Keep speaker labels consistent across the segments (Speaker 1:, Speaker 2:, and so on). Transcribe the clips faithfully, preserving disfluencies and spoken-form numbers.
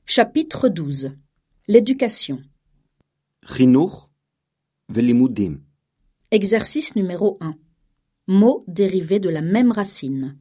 Speaker 1: Chapitre douze. L'éducation.
Speaker 2: חינוך ולימודים.
Speaker 1: Exercice numéro un. Mots dérivés de la même racine.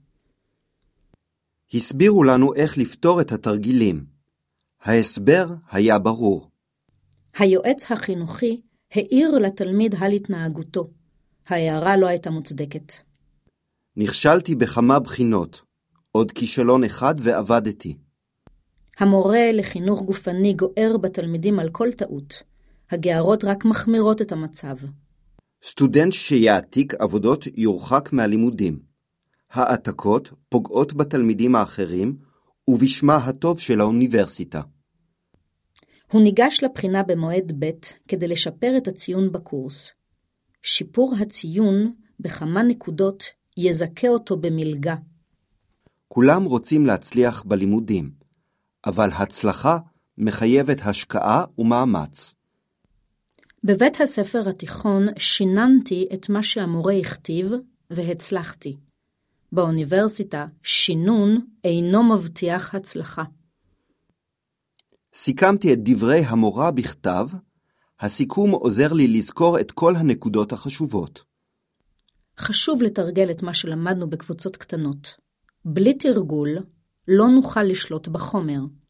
Speaker 2: הסבירו לנו איך לפתור את התרגילים. ההסבר היה ברור.
Speaker 1: היועץ החינוכי העיר לתלמיד על התנהגותו. ההערה לא הייתה מוצדקת.
Speaker 2: נכשלתי בכמה בחינות. עוד כישלון אחד ועבדתי.
Speaker 1: המורה לחינוך גופני גוער בתלמידים על כל טעות. הגערות רק מחמירות את המצב.
Speaker 2: סטודנט שיעתיק עבודות יורחק מהלימודים. העתקות פוגעות בתלמידים האחרים ובשמה הטוב של האוניברסיטה.
Speaker 1: הוא ניגש לבחינה במועד ב' כדי לשפר את הציון בקורס. שיפור הציון בכמה נקודות יזכה אותו במלגה.
Speaker 2: כולם רוצים להצליח בלימודים, אבל הצלחה מחייבת השקעה ומאמץ.
Speaker 1: בבית הספר התיכון שיננתי את מה שהמורה הכתיב והצלחתי. באוניברסיטה שינון אינו מבטיח הצלחה.
Speaker 2: סיכמתי את דברי המורה בכתב, הסיכום עוזר לי לזכור את כל הנקודות החשובות.
Speaker 1: חשוב לתרגל את מה שלמדנו בקבוצות קטנות. בלי תרגול לא נוכל לשלוט בחומר.